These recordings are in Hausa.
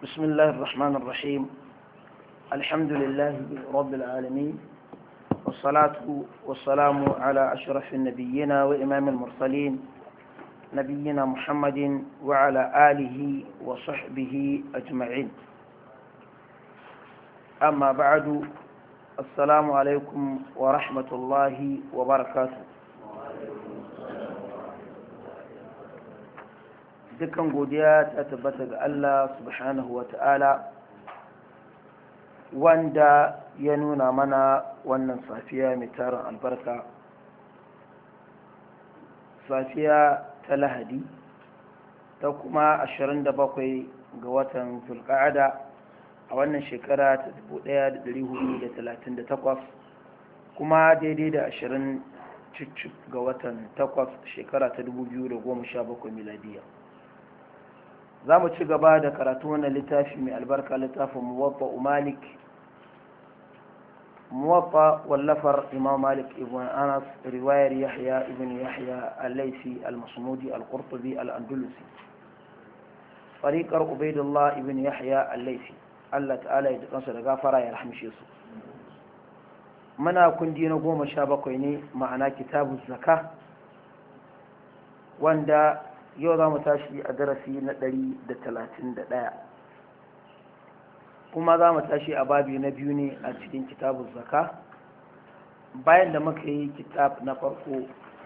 بسم الله الرحمن الرحيم. الحمد لله رب العالمين، والصلاة والسلام على أشرف النبيين وإمام المرسلين نبينا محمد وعلى آله وصحبه أجمعين. أما بعد، السلام عليكم ورحمة الله وبركاته. dukkan godiya ta tabbata ga Allah subhanahu wa ta'ala wanda ya nuna mana wannan safiya mai tarin albarka, safiya ta Lahadi ta kuma 27 ga watan Zulqa'ada a wannan shekara ta 1438 kuma daidai da 20 ga watan 8 shekara ta 2017 miladiya. za mu ci gaba da karatu wannan littafi mai albarka, littafin muwatta malik, muwatta wallafar imam malik ibn anas, riwayar yahya ibn yahya al-laisi al-masmudi al-qurtubi al-andalusi, tariqar ubaidullah ibn yahya al-laisi. Allah ta'ala ya jikansa da gafara ya rahmishe su. muna kundi na 17 ne, ma'ana kitabu zakka, wanda yau za mu tashi a darasi na 131 kuma za mu tashi a babi na biyu ne a cikin kitabun zaka, bayan da muka yi kitab na farko,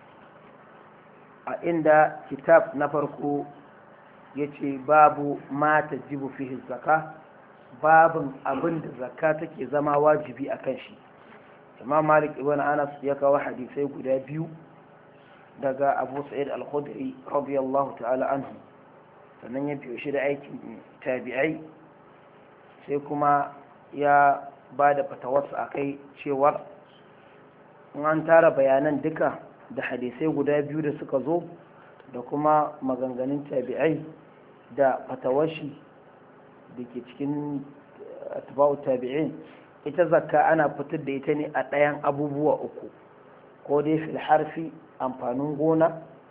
a inda kitab na farko ya ce babu mata jibu fihi zaka, babin abin da zaka take zama wajibi a kan shi. imam malik ibn anas ya kawo hadisai guda biyu daga abu sa'id al-khudri radiyallahu ta'ala anhu, sannan ya biyo shi da aikin tabi'ai, sai kuma ya ba da fatawarsa a kai cewar in an tara bayanan duka da hadisai guda biyu da suka zo da kuma maganganun tabi'ai da fatawashi da ke cikin atba'u tabi'in, ita zakka ana fitar da ita ne a ɗayan abubuwa uku: ko dai fil harfi, amfanin gona,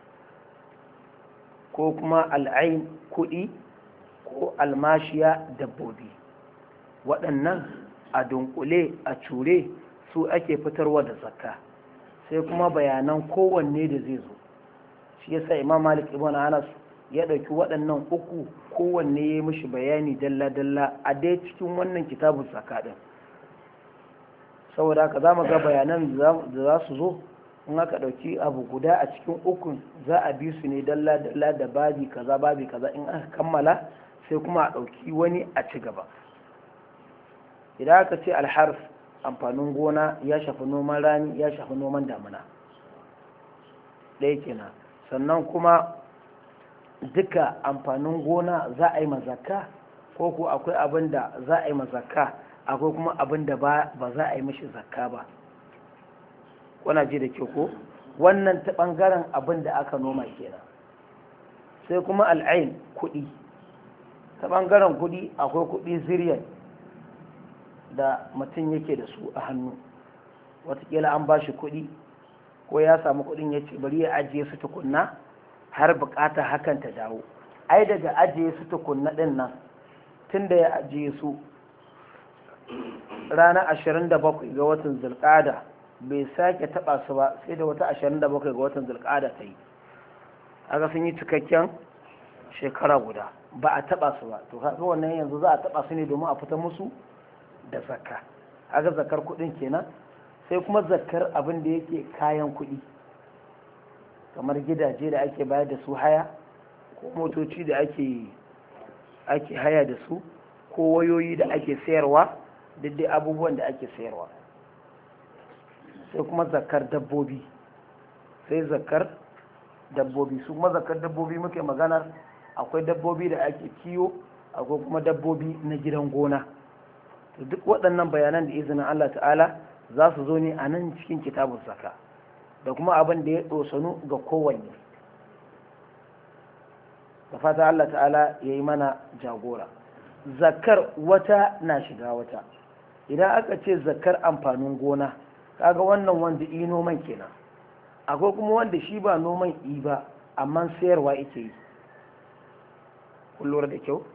ko kuma al'ain, kuɗi, ko almashiya, dabbobi. waɗannan a dunkule a cure su ake fitarwa da zakka, sai kuma bayanan kowanne da zai zo. shi yasa imam malik ibn anas ya ɗauki waɗannan uku, kowanne ya yi mishi bayani dalla-dalla a dai cikin wannan kitabun zakka ɗin. saboda haka za mu ga bayanan da za su zo in aka ɗauki abu guda a cikin ukun, za a bi su ne dalla-dalla da babi kaza babi kaza. in aka kammala sai kuma a ɗauki wani a ci gaba. idan aka ce alharf, amfanin gona, ya shafi noman rani, ya shafi noman damuna, ɗaya kenan. sannan kuma duka amfanin gona za a yi mazaka, ko ko akwai abin da za a yi mazaka, akwai kuma abin da ba za a yi mashi zakka ba. wana ji da ke ko? wannan ta ɓangaren abin da aka noma kenan. sai kuma al'ain, kuɗi. ta ɓangaren kuɗi akwai kuɗi ziryan da mutum yake da su a hannu, watakila an ba shi kuɗi ko ya samu kuɗin ya ce bari ya ajiye su tukunna har bukata hakan ta dawo. ai daga ajiye su tukunna ɗin nan, tun da ya ajiye su ranar 27 ga watan zulƙada bai sake taba su ba sai da wata 27 ga watan zulqa'ada ta yi. aka sun yi cikakken shekara guda ba a taba su ba, to kaga wannan yanzu za a taba su ne domin a fita musu da zakka. aka zakar kudin kenan. sai kuma zakar abin da yake kayan kudi, kamar gidaje da ake bayar da su haya, ko motoci da ake haya da su, ko wayoyi da ake sayarwa, duk dai abubuwan da ake sayarwa. sai kuma zakar dabbobi, sai zakar dabbobi. su kuma zakar dabbobi muke maganar, akwai dabbobi da ake kiyo, akwai kuma dabbobi na gidan gona. to duk waɗannan bayanan da izinin Allah ta'ala za su zo ne a nan cikin kitabun zakka, da kuma abin da ya ɗosanu ga kowanne. da fata Allah ta'ala ya yi mana jagora. zakar wata na shiga wata. idan aka ce zakar amfanin gona, kaga wannan wanda yi noman kenan. akwai kuma wanda shi ba noman yi ba amma sayarwa yake yi. kun lura da kyau.